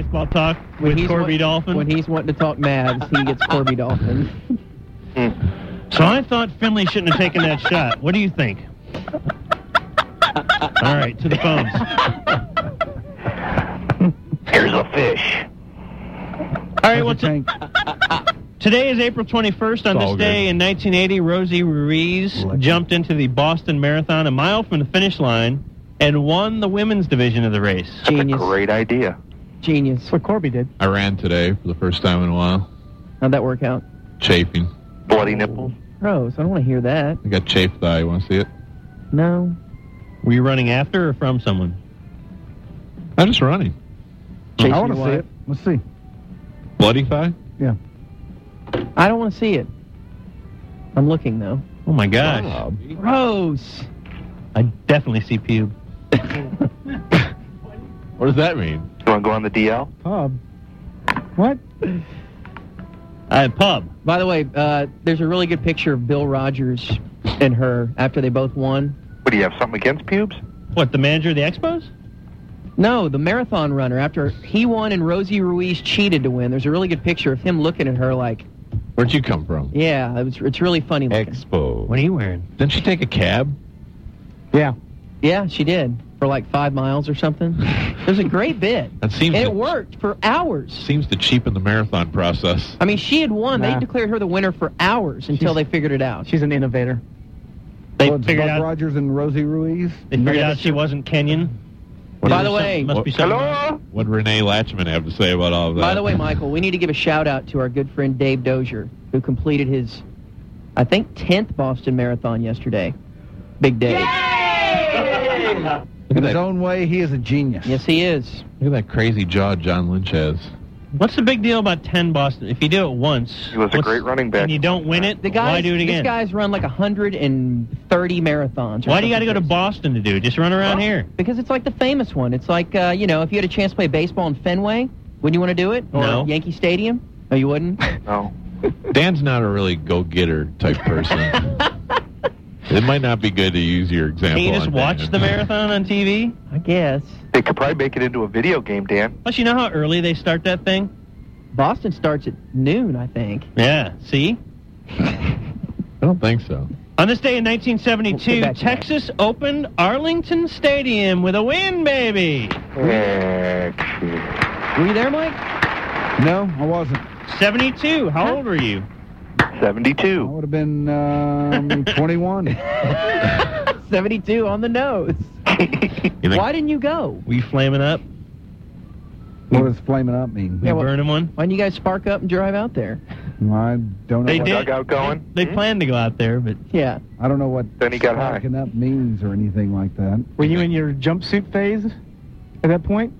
baseball talk with Corby Dolphin. When he's wanting to talk Mavs, he gets Corby Dolphin. So I thought Finley shouldn't have taken that shot. What do you think? All right, to the phones. Here's a fish. All right, today is April 21st. On this day in 1980, Rosie Ruiz jumped into the Boston Marathon a mile from the finish line and won the women's division of the race. Genius. That's a great idea. Genius. That's what Corby did. I ran today for the first time in a while. How'd that work out? Chafing. Bloody nipples. Gross. I don't want to hear that. I got chafed thigh. You want to see it? No. Were you running after or from someone? I'm just running. I want to see it. Let's see. Bloody thigh? Yeah. I don't want to see it. I'm looking, though. Oh, my gosh. Gross. I definitely see pube. What does that mean? You want to go on the DL? Pub. What? Pub. By the way, there's a really good picture of Bill Rogers and her after they both won. What, do you have something against pubes? What, the manager of the Expos? No, the marathon runner. After he won and Rosie Ruiz cheated to win, there's a really good picture of him looking at her like... Where'd you come from? Yeah, it's really funny looking. Expo. What are you wearing? Didn't she take a cab? Yeah. Yeah, she did. For like 5 miles or something. It was a great bit. That seems and it worked for hours. Seems to cheapen the marathon process. I mean, she had won. Nah. They declared her the winner for hours until they figured it out. She's an innovator. They Buck figured out Rogers and Rosie Ruiz. They figured out she wasn't Kenyan. By the way, must be something. Hello? What did Renee Latchman have to say about all of that? By the way, Michael, we need to give a shout out to our good friend Dave Dozier, who completed his, I think, 10th Boston Marathon yesterday. Big Dave. In his own way, he is a genius. Yes, he is. Look at that crazy jaw John Lynch has. What's the big deal about 10 Boston? If you do it once... He was a great running back. And you don't win it, why do it again? This guy's run like 130 marathons. Why do you got to go to Boston to do it? Just run around here. Because it's like the famous one. It's like, if you had a chance to play baseball in Fenway, wouldn't you want to do it? Or No. Yankee Stadium? No, you wouldn't? No. Dan's not a really go-getter type person. It might not be good to use your example. Can you just on watch Dan. the marathon on TV? I guess. They could probably make it into a video game, Dan. Plus, you know how early they start that thing? Boston starts at noon, I think. Yeah, see? I don't think so. On this day in 1972, back to Texas opened Arlington Stadium with a win, baby. Were you there, Mike? No, I wasn't. 72. How old were you? I 72. would have been 21. 72 on the nose. You think Why didn't you go? Were you flaming up? What does flaming up mean? You burning one? Why didn't you guys spark up and drive out there? I don't know. They what, did. Dugout going? They planned to go out there, but Yeah. I don't know what Then he got high. sparking up means or anything like that. Were you in your jumpsuit phase at that point?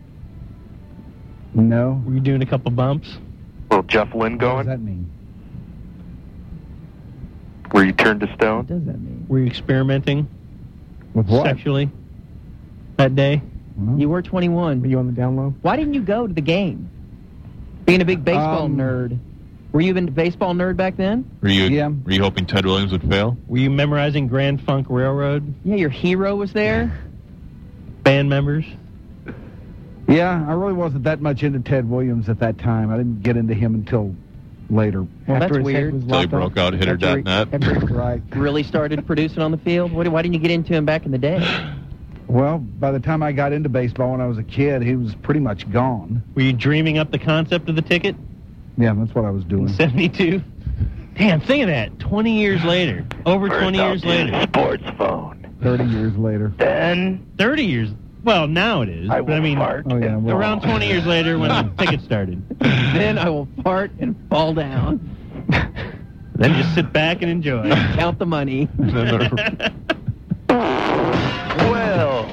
No. were you doing a couple bumps? Little Jeff Lynne What does going? that mean? Where you turned to What stone? does that mean? Were you experimenting With what? sexually that day? Well, You were 21. Were you on the down low? Why didn't you go to the game? Being a big baseball Um, nerd. Were you a baseball nerd back then? Were you Yeah. were you hoping Ted Williams would fail? Were you memorizing Grand Funk Railroad? Yeah, your hero was there. Band members? Yeah, I really wasn't that much into Ted Williams at that time. I didn't get into him until later. Well, After that's his head weird. was Until he locked up? broke out hitter.net. After he Right. really started producing on the field? Why didn't you get into him back in the day? Well, by the time I got into baseball when I was a kid, he was pretty much gone. Were you dreaming up the concept of the ticket Yeah, that's what I was in doing. 72? Damn, think of that. 20 years later. Over 20 years later. Sports phone. 30 years later. Then 30 years. Well, now it is. I But I will mean, fart. Oh, yeah. Well, around 20 years later when the ticket started. Then I will fart and fall down. Then just sit back and enjoy. Count the money. Well.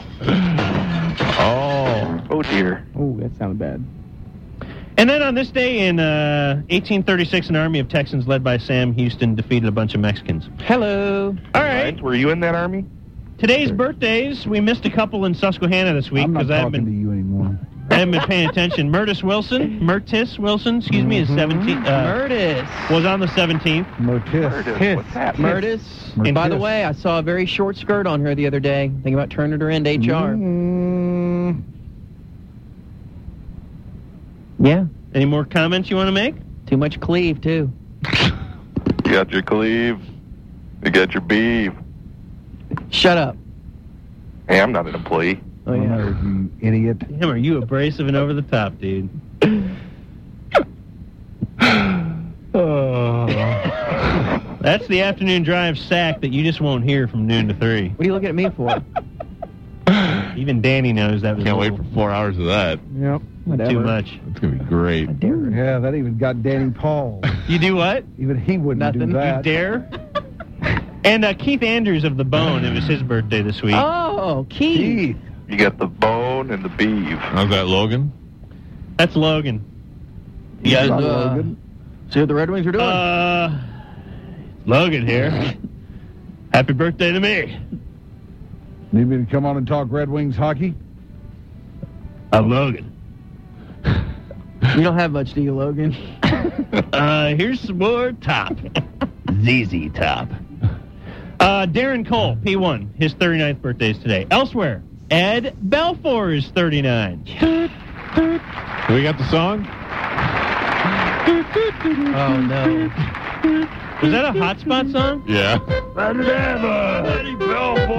Oh dear. Oh, that sounded bad. And then on this day in 1836, an army of Texans led by Sam Houston defeated a bunch of Mexicans. Hello. All right. Were you in that army? Today's birthdays. We missed a couple in Susquehanna this week I'm not because I haven't talking to been you anymore. paying attention. Mertis Wilson, excuse me, is 17. Murtis. Was on the 17th. Motis. What's that? Murtis. And by the Murtis. way, I saw a very short skirt on her the other day. Thinking about turning her into HR. Yeah. Any more comments you want to make? Too much cleave, too. You got your cleave. You got your beef. Shut up. Hey, I'm not an employee. Oh, yeah. You idiot. Damn, are you abrasive and over the top, dude? That's the afternoon drive sack that you just won't hear from noon to 3. What are you looking at me for? Even Danny knows that was Can't a wait little for 4 hours of that. Yep. Whatever. too much. It's going to be great. I dare. Yeah, that even got Danny Paul. You do what? Even he wouldn't Nothing. do that. You dare? And Keith Andrews of The Bone, it was his birthday this week. Oh, Keith. Keith. You got the bone and the beef. How's that, Logan? That's Logan. You guys, Not Logan. See what the Red Wings are doing? Logan here. Happy birthday to me. Need me to come on and talk Red Wings hockey? I'm Logan. You don't have much, do you, Logan? Here's some more top. ZZ Top. Darren Cole, P1. His 39th birthday is today. Elsewhere, Ed Belfour is 39. We got the song? Oh, no. Was that a Hotspot song? Yeah. Eddie Belfour.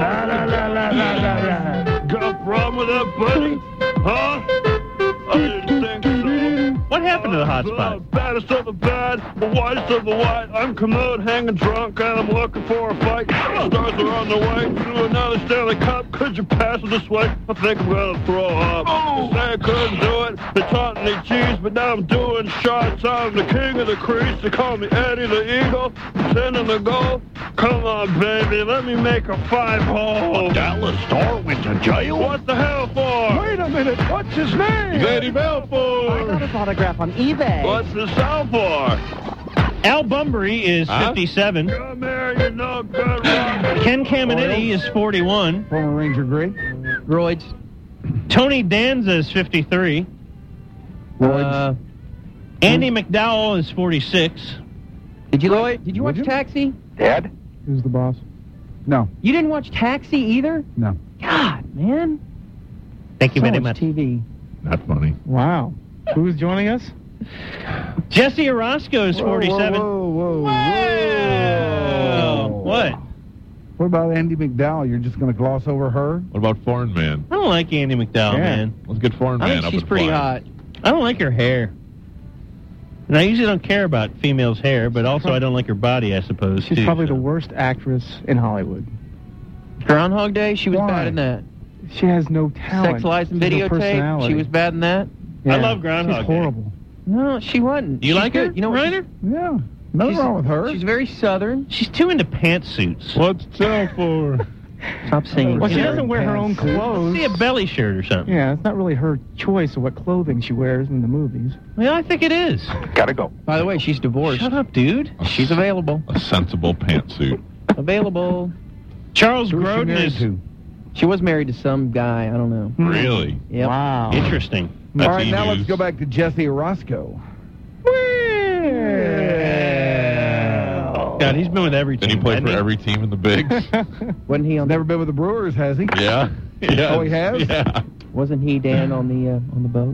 Got a problem with that, buddy? Huh? I didn't think so. What happened to the Hotspot? Baddest of the bad, the whitest of the white. I'm commode, hanging drunk, and I'm looking for a fight. Stars are on the way to another Stanley Cup. Could you pass it this way? I think I'm gonna throw up. They say I couldn't do it. They taught me cheese, but now I'm doing shots. I'm the king of the crease. They call me Eddie the Eagle. Sending the goal. Come on, baby, let me make a 5-hole. Dallas Star went to jail? What the hell for? Wait a minute. What's his name? Eddie Belfour. his autograph on eBay. What's the sound for? Al Bunbury is 57. Come here, you know good rock. Ken Caminiti is 41. Former Ranger great. Roids. Tony Danza is 53. Andy McDowell is 46. Did you watch you? Taxi? Dad? Who's the boss? No, You didn't watch Taxi either? no. God, man. Thank you So very much much. TV. Not funny. Wow. Who's joining us? Jesse Orozco is 47. Whoa. What? What about Andy McDowell? You're just going to gloss over her? What about Foreign Man? I don't like Andy McDowell, Yeah. man. Let's get Foreign I Man think up she's and pretty flying. hot. I don't like her hair. And I usually don't care about females' hair, but also I don't like her body, I suppose, She's too, probably so. the worst actress in Hollywood. Groundhog Day, she was Why? bad in that. She has no talent. Sex, Lies, and She has no Videotape, personality. she was bad in that. Yeah. I love Groundhog She's Day. horrible. No, she wasn't. Do you She's like good. her, You know what? Reiner? Yeah. Nothing wrong with her. She's very southern. She's too into pantsuits. What's tell for? Stop singing. Well, she Karen. doesn't wear her own clothes. See a belly shirt or something. Yeah, it's not really her choice of what clothing she wears in the movies. Well, I think it is. Gotta go. By the way, she's divorced. Shut up, dude. She's available. A sensible pantsuit. Available. Charles Who's she Grodin married is to? She was married to some guy. I don't know. Really? Yep. Wow. interesting. That's All right, now E-News. let's go back to Jesse Orozco. God, he's been with every team. Did he play hasn't for every team in the bigs? Wasn't he on? Never been with the Brewers, has he? Yeah. Yeah. Oh, he has? Yeah. Wasn't he Dan on the boat?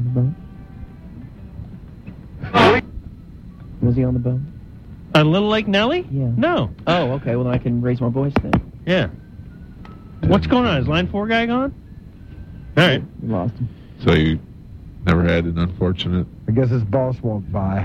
Was he on the boat? Little Lake Nellie? Yeah. No. Oh, okay. Well, then I can raise my voice then. Yeah. What's going on? Is Line 4 guy gone? All right. We lost him. So you never had an unfortunate... I guess his boss walked by.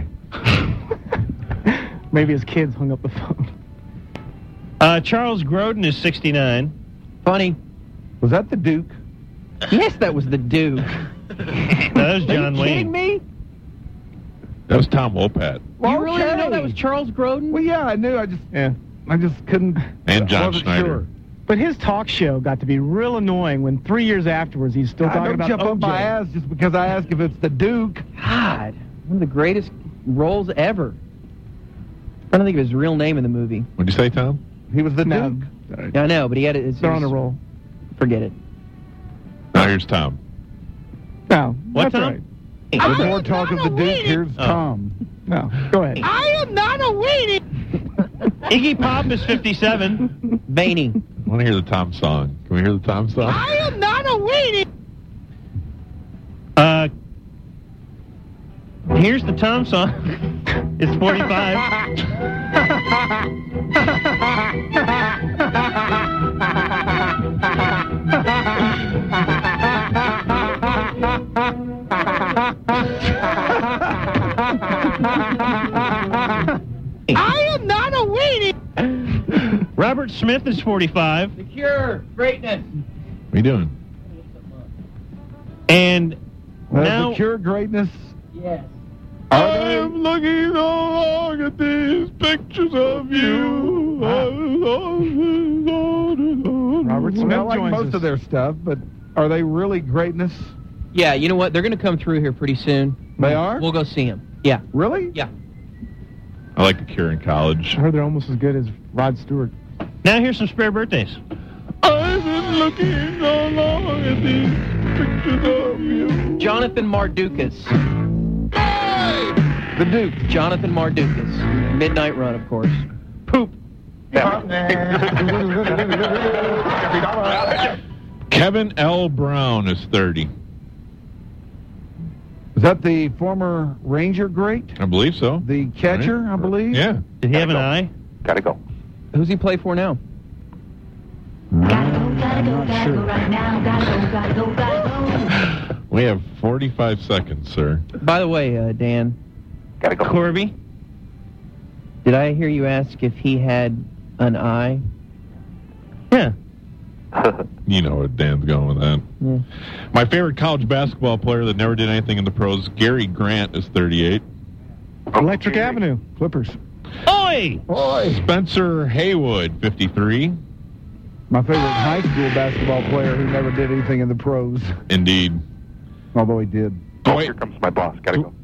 Maybe his kids hung up the phone. Charles Grodin is 69. Funny. Was that the Duke? Yes, that was the Duke. That was Are John you kidding Wayne. me? That was Tom Wopat. You really didn't know Okay. that was Charles Grodin? Well, yeah, I knew. I just couldn't. And John wasn't Schneider. Sure. But his talk show got to be real annoying when 3 years afterwards he's still I talking don't about jump up OJ. my ass just because I ask if it's the Duke. God, one of the greatest roles ever. I don't think of his real name in the movie. What'd you say, Tom? He was the No. Duke. Yeah, I know, but he had it. They're on a roll. Forget it. Now here's Tom. No. What's that's up? right. With more talk of the Duke, here's Oh. Tom. No. Go ahead. Iggy Pop is 57. Veiny. I want to hear the Tom song. Can we hear the Tom song? Here's the Tom song. It's 45. I am not a weenie. Robert Smith is 45. The Cure, greatness. What are you doing? And now... The Cure greatness. Yes. I am looking so long at these pictures of you. Robert Well, Smith I like joins most us. of their stuff, but are they really greatness? Yeah, you know what? They're going to come through here pretty soon. They are? We'll go see them. Yeah. Really? Yeah. I like the Cure in college. I heard they're almost as good as Rod Stewart. Now here's some spare birthdays. I've been looking so long at these pictures of you. Jonathan Mardukas. The Duke. Jonathan Mardukas. Midnight Run, of course. Poop. Kevin L. Brown is 30. Is that the former Ranger great? I believe so. The catcher, I believe? Yeah. Did he have an eye? Gotta go. Who's he play for now? We have 45 seconds, sir. By the way, Dan, Gotta go. Corby? did I hear you ask if he had an eye? Yeah. You know what Dan's going with that. Yeah. My favorite college basketball player that never did anything in the pros, Gary Grant, is 38. Electric Avenue. Clippers. Oi! Spencer Haywood, 53. My favorite high school basketball player who never did anything in the pros, Indeed. although he did. Oh, here comes my boss. Gotta go.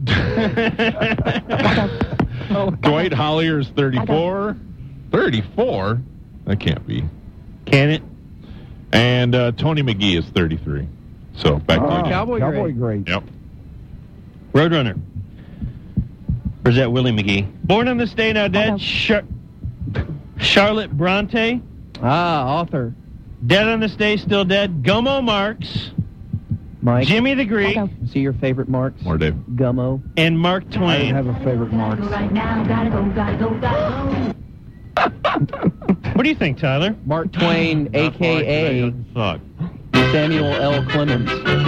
Dwight Hollier is 34. 34? That can't be. Can it? And Tony McGee is 33. So, back to you. Cowboy great. Yep. Roadrunner. Or is that Willie McGee? Born on this day, now dead. Charlotte Bronte. Author. Dead on this day, still dead. Gummo Marx. Mike. Jimmy the Greek. See your favorite Marks? More, Dave. Gummo. And Mark I Twain. didn't have a favorite Mark. What do you think, Tyler? Mark Twain, a.k.a. Fuck. Samuel L. Clemens.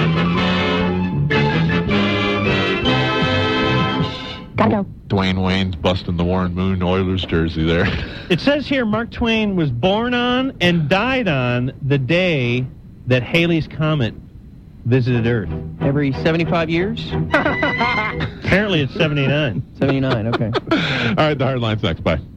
Dwayne Wayne's busting the Warren Moon Oilers jersey there. It says here Mark Twain was born on and died on the day that Halley's Comet visited Earth. Every 75 years? Apparently it's 79. 79, okay. All right, the Hardline's next. Bye.